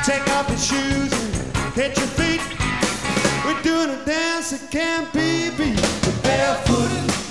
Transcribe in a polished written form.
Take off your shoes and hit your feet. We're doing a dance that can't be beat. Barefoot